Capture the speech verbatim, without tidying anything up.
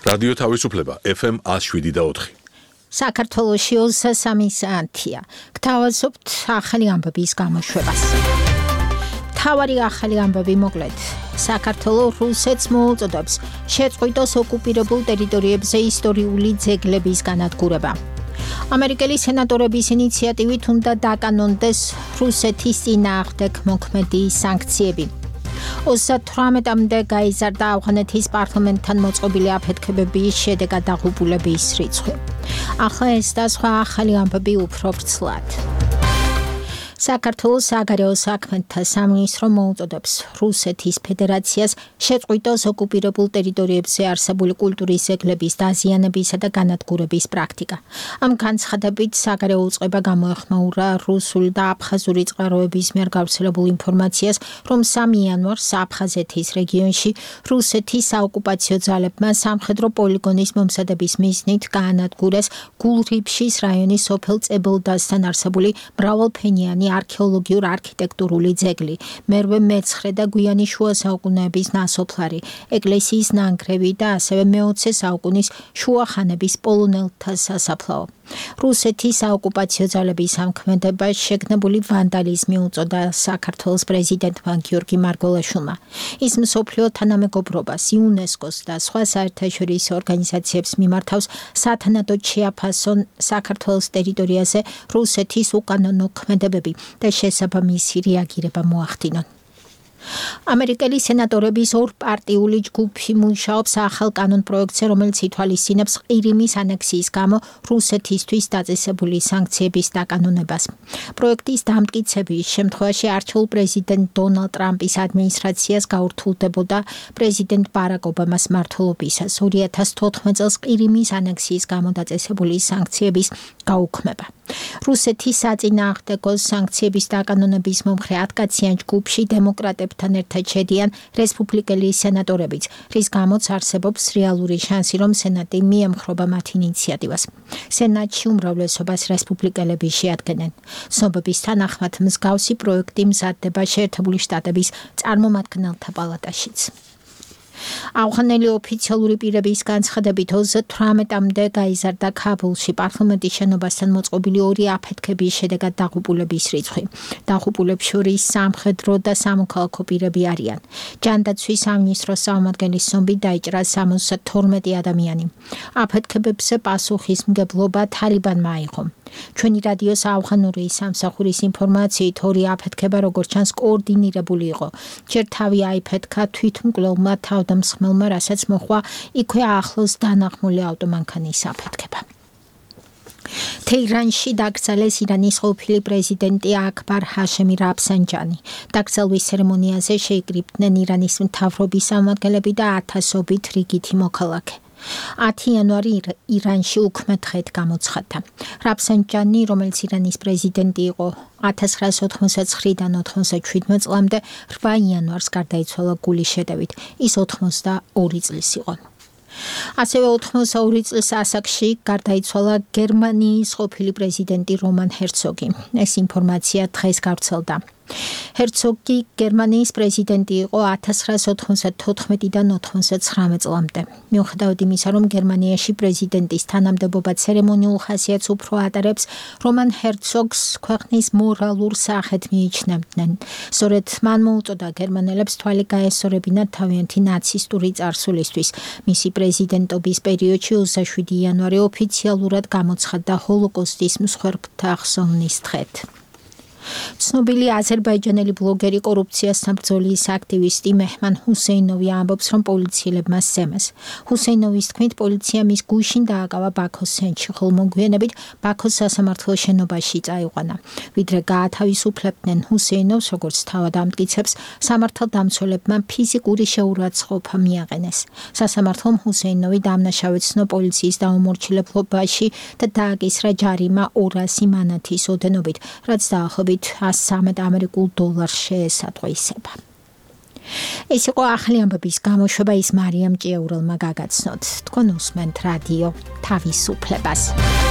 რადიო თავისუფლება F M one oh seven და four. საქართველოში ოცდასამი საათია. გთავაზობთ ახალი ამბების გამოშვებას. თავარი ახალი ამბები მოკლედ. საქართველოს რუსეთს მოუწოდებს შეწყვიტოს ოკუპირებულ ტერიტორიებზე ისტორიული ძეგლების განადგურება. ამერიკელი სენატორების ინიციატივით უნდა დაკანონდეს რუსეთის წინააღმდეგ მოქმედი სანქციები. ოცდათვრამეტამდე გაიზარდა ავღანეთის პარლამენტთან მოწყობილი აფეთქებების შედეგად დაღუპულების რიცხვი. ახლა ეს და სხვა ახალი ამბები უფრო ვრცლად. საქართველოს საგარეო საქმეთა სამინისტრო მოუწოდებს რუსეთის ფედერაციას შეწყვიტოს ოკუპირებულ ტერიტორიებზე არსებული კულტურის ძეგლების დაზიანებისა და განადგურების პრაქტიკა. ამ განცხადებით საგარეო უწყება გამოეხმაურა რუსული და აფხაზური წყაროების მიერ გავრცელებულ ინფორმაციას, რომ სამი იანვარს აფხაზეთის რეგიონში რუსეთის საოკუპაციო ძალებმა სამხედრო პოლიგონის მომზადების მიზნით გაანადგურეს გულრიფშის რაიონის სოფელ წებელდასთან არსებული მრავალფენიანი არქეოლოგიურ არქიტექტურული ძეგლი, მერვე მეცხრე და გვიანი შუა საუკუნეების ნასოფლარი, ეკლესიის ნანგრევი და ასევე მეოცე საუკუნის შუა ხანების პოლონელთა სასაფლაო. რუსეთის საოკუპაციო ძალების ამქმედებას შეგნებული ვანდალიზმი უწოდა საქართველოს პრეზიდენტმა გიორგი მარგველაშვილმა. ის მსოფლიო თანამეგობრობას, იუნესკოს და სხვა საერთაშორისო ორგანიზაციებს მიმართავს სათანადოდ შეაფასონ საქართველოს ტერიტორიაზე რუსეთის უკანონო ქმედებები და შესაბამისი რეაგირება მოახდინონ. ამერიკელი სენატორების ორპარტიული ჯგუფი მუშაობს ახალ კანონ პროექტზე, რომელიც ითვალისწინებს ყირიმის ანექსიის გამო რუსეთისთვის დაწესებული სანქციების დაკანონებას. პროექტის დამტკიცების შემთხვევაში არჩეულ პრეზიდენტ დონალდ ტრამპის ადმინისტრაციას გაურთულდებოდა პრეზიდენტ ბარაკ ობამას მმართველობისას ორი ათას თოთხმეტ წელს ყირიმის ანექსიის გამო დაწესებული სანქციების გაუქმება. რუსეთის საწინააღმდეგო სანქციების დაკანონების მომხრე ათკაციან ჯგუფში დემოკრატებთან ერთად შედიან რესპუბლიკელი სენატორებიც, რის გამოც არსებობს რეალური შანსი, რომ სენატი მიემხრობა მათ ინიციატივას. სენატში უმრავლესობას რესპუბლიკელები შეადგენენ. ცნობების თანახმად მსგავსი პროექტი მზადდება შეერთებული შტატების წარმომადგენელთა პალატაშიც. ავღანელი ოფიციალური პირების განცხადებით ოცდათვრამეტამდე გაიზარდა ქაბულში პარლამენტის შენობასთან მოწყობილი ორი აფეთქების შედეგად დაღუპულების რიცხვი. დაღუპულებს შორის სამხედრო და სამოქალაქო პირები არიან. ჯანდაცვის სამინისტროს წარმომადგენლის ცნობით დაიჭრა სამოცდათორმეტი ადამიანი. აფეთქებებზე პასუხისმგებლობა თალიბანმა აიღო. ჩვენი რადიოს ავღანური სამსახურის ინფორმაციით ორი აფეთქება როგორც ჩანს კოორდინირებული იყო. ჯერ თავი აიფეთქა თვითმკვლელმა თავდამსხმელმა, რასაც მოჰყვა იქვე ახლოს დანახმული ავტომანქანის აფეთქება. თეირანში დაკრძალეს ირანის ყოფილი პრეზიდენტი აქბარ ჰაშემი რაფსანჯანი. დაკრძალვის ცერემონიაზე შეიკრიბნენ ირანის მთავრობის წარმომადგენლები და ათასობით რიგითი მოქალაქე. ათი იანვარი ირანში უქმე-დღედ გამოცხადდა. რაფსანჯანი, რომელიც ირანის პრეზიდენტი იყო ათას ცხრაასი ოთხმოცდაცხრიდან ოთხმოცდაჩვიდმეტ წლამდე, რვა იანვარს გარდაიცვალა გულის შეტევით. ის ოცდაორი წლის იყო. ასევე ოთხმოცდაორი წლის ასაკში გარდაიცვალა გერმანიის ყოფილი პრეზიდენტი რომან ჰერცოგი. ეს ინფორმაცია დღეს გავრცელდა. ჰერცოგი გერმანიის პრეზიდენტი იყო ათას ცხრაასი ოთხმოცდათოთხმეტიდან ოთხმოცდაცხრამეტ წლამდე. მიუხედავად იმისა, რომ გერმანიაში პრეზიდენტის თანამდებობა ცერემონიულ ხასიათს უფრო ატარებს, რომან ჰერცოგს ქვეყნის მორალურ სახედ მიიჩნევდნენ. სწორედ მან მოუწოდა გერმანელებს თვალი გაესწორებინათ თავიანთი ნაცისტური წარსულისთვის. მისი პრეზიდენტობის პერიოდში ოცდაშვიდი იანვარი ოფიციალურად გამოცხადდა ჰოლოკოსტის მსხვერპლთა ხსოვნის დღედ. ცნობილი აზერბაიჯანელი ბლოგერი კორუფციასთან ბრძოლის აქტივისტი მეჰმან ჰუსეინოვი ამბობს, რომ პოლიციელებმა სცემეს. ჰუსეინოვის თქმით, პოლიცია მის გუშინ დააკავა ბაქოს ცენტრში, ხოლო მოგვიანებით ბაქოს სასამართლო შენობაში წაიყვანა. ვიდრე გაათავისუფლებდნენ ჰუსეინოვს, როგორც თავად ამტკიცებს, სამართალდამცველებმა ფიზიკური შეურაცხყოფა მიაყენეს. სასამართლომ ჰუსეინოვი დამნაშავედ ცნო პოლიციის დაუმორჩილებლობაში და დააკისრა ჯარიმა ორასი მანათის ოდენობით, რაც დაახლოებით ას სამი ამერიკულ დოლარს შეესატყვა ისება. ეს იყო ახალი ამბების გამოშვება, ის მარიამ ჭიაურელმა გაგაცნოთ. თქვენ უსმენთ რადიო თავისუფლებას.